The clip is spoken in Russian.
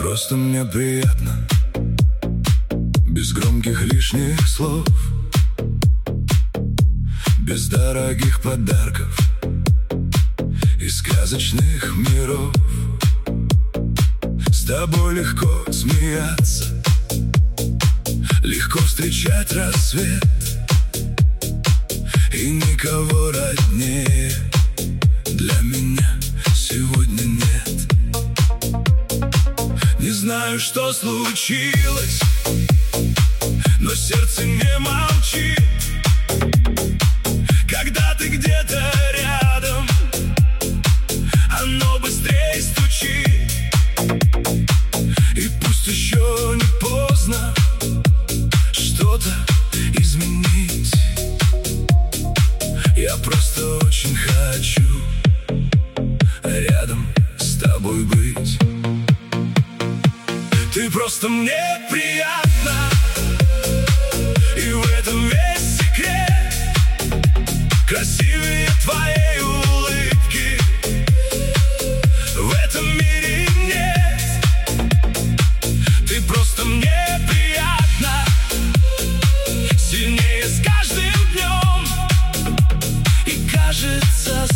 Просто мне приятно, без громких лишних слов, без дорогих подарков и сказочных миров. С тобой легко смеяться, легко встречать рассвет, и никого роднее для меня сегодня нет. Не знаю, что случилось, но сердце не молчит. Когда ты где-то рядом, оно быстрее стучит. И пусть еще не поздно что-то изменить, я просто очень хочу рядом с тобой быть. Ты просто мне приятна, и в этом весь секрет. Красивее твоей улыбки в этом мире нет. Ты просто мне приятна, сильнее с каждым днем, и кажется,